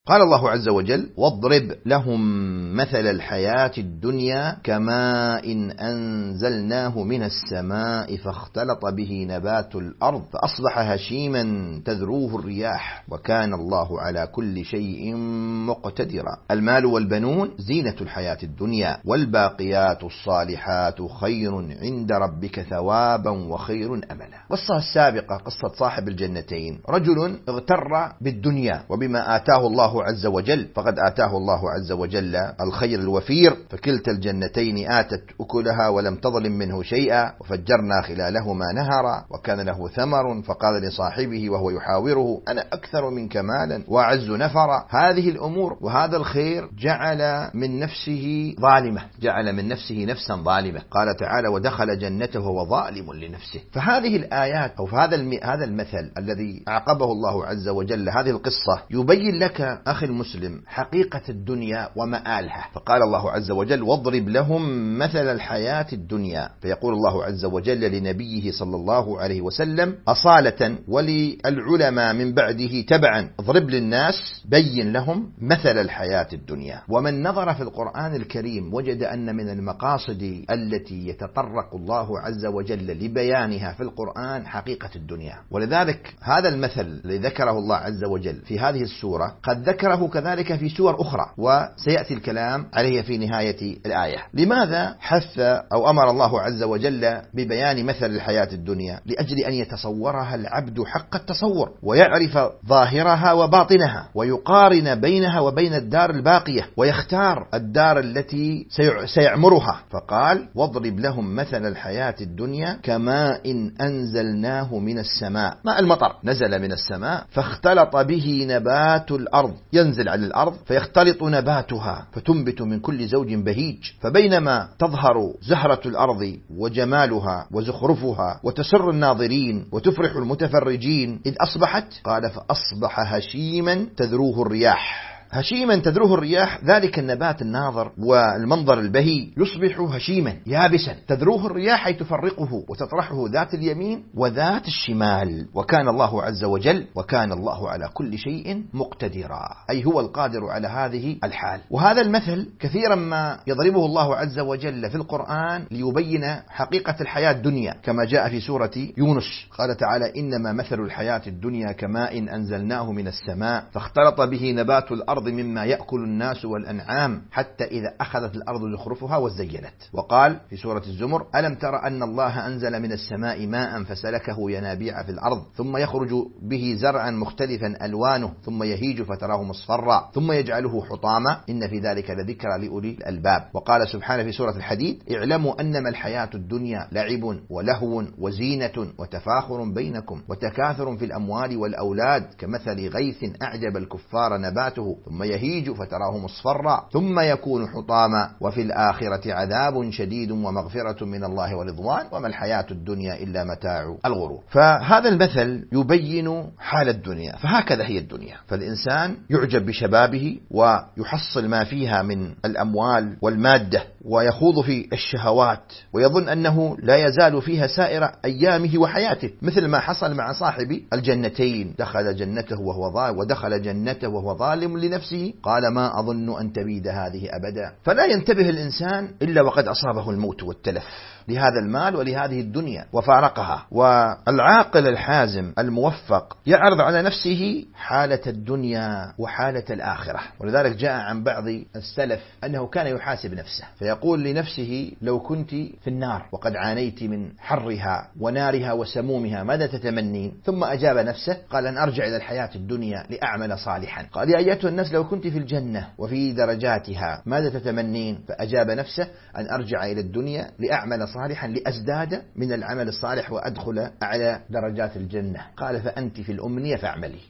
قال الله عز وجل: واضرب لهم مثل الحياة الدنيا كماء أنزلناه من السماء فاختلط به نبات الأرض فأصبح هشيما تذروه الرياح وكان الله على كل شيء مقتدرا. المال والبنون زينة الحياة الدنيا، والباقيات الصالحات خير عند ربك ثوابا وخير أملا. قصة السابقة قصة صاحب الجنتين، رجل اغتر بالدنيا وبما آتاه الله عز وجل، فقد آتاه الله عز وجل الخير الوفير، فكلتا الجنتين آتت أكلها ولم تظلم منه شيئا وفجرنا خلالهما نهرا وكان له ثمر فقال لصاحبه وهو يحاوره: أنا أكثر منك مالا وأعز نفرا. هذه الأمور وهذا الخير جعل من نفسه ظالمة، جعل من نفسه نفسا ظالمة. قال تعالى: ودخل جنته وهو ظالم لنفسه. فهذه الآيات أو هذا المثل الذي أعقبه الله عز وجل، هذه القصة يبين لك أخي المسلم حقيقة الدنيا ومآلها. فقال الله عز وجل: واضرب لهم مثل الحياة الدنيا. فيقول الله عز وجل لنبيه صلى الله عليه وسلم أصالة وللعلماء من بعده تبعا: اضرب للناس، بين لهم مثل الحياة الدنيا. ومن نظر في القرآن الكريم وجد أن من المقاصد التي يتطرق الله عز وجل لبيانها في القرآن حقيقة الدنيا. ولذلك هذا المثل الذي ذكره الله عز وجل في هذه السورة قد ذكره كذلك في سور أخرى، وسيأتي الكلام عليه في نهاية الآية. لماذا حث أو أمر الله عز وجل ببيان مثل الحياة الدنيا؟ لأجل أن يتصورها العبد حق التصور، ويعرف ظاهرها وباطنها، ويقارن بينها وبين الدار الباقية، ويختار الدار التي سيعمرها. فقال: واضرب لهم مثل الحياة الدنيا كماء أنزلناه من السماء. ماء المطر نزل من السماء فاختلط به نبات الأرض، ينزل على الأرض فيختلط نباتها فتنبت من كل زوج بهيج. فبينما تظهر زهرة الأرض وجمالها وزخرفها وتسر الناظرين وتفرح المتفرجين، إذ أصبحت، قال: فأصبح هشيما تذروه الرياح. هشيما تذروه الرياح، ذلك النبات الناظر والمنظر البهي يصبح هشيما يابسا، تذروه الرياح أي تفرقه وتطرحه ذات اليمين وذات الشمال. وكان الله عز وجل وكان الله على كل شيء مقتدرا، أي هو القادر على هذه الحال. وهذا المثل كثيرا ما يضربه الله عز وجل في القرآن ليبين حقيقة الحياة الدنيا، كما جاء في سورة يونس قال تعالى: إنما مثل الحياة الدنيا كماء أنزلناه من السماء فاختلط به نبات الأرض مما يأكل الناس والأنعام حتى إذا أخذت الأرض زخرفها وزينت. وقال في سورة الزمر: ألم تر أن الله أنزل من السماء ماء فسلكه ينابيع في الأرض ثم يخرج به زرعا مختلفا ألوانه ثم يهيج فتراه مصفرا ثم يجعله حطاما إن في ذلك لذكرى لأولي الألباب. وقال سبحانه في سورة الحديد: اعلموا أنما الحياة الدنيا لعب ولهو وزينة وتفاخر بينكم وتكاثر في الأموال والأولاد كمثل غيث أعجب الكفار نباته ثم يهيج فتراه مصفرا ثم يكون حطاما وفي الآخرة عذاب شديد ومغفرة من الله ورضوان وما الحياة الدنيا إلا متاع الغرور. فهذا المثل يبين حال الدنيا، فهكذا هي الدنيا. فالإنسان يعجب بشبابه ويحصل ما فيها من الأموال والمادة ويخوض في الشهوات ويظن أنه لا يزال فيها سائر أيامه وحياته، مثل ما حصل مع صاحب الجنتين، دخل جنته وهو ظالم لنفسه قال: ما أظن أن تبيد هذه أبدا. فلا ينتبه الإنسان إلا وقد أصابه الموت والتلف لهذا المال ولهذه الدنيا وفارقها. والعاقل الحازم الموفق يعرض على نفسه حالة الدنيا وحالة الآخرة. ولذلك جاء عن بعض السلف أنه كان يحاسب نفسه فيقول لنفسه: لو كنت في النار وقد عانيت من حرها ونارها وسمومها ماذا تتمنين؟ ثم أجاب نفسه قال: أن أرجع إلى الحياة الدنيا لأعمل صالحا. قال: يا أيتها الناس لو كنت في الجنة وفي درجاتها ماذا تتمنين؟ فأجاب نفسه: أن أرجع إلى الدنيا لأعمل صالحا لأزداد من العمل الصالح وأدخل أعلى درجات الجنة. قال: فأنت في الأمنية فاعملي.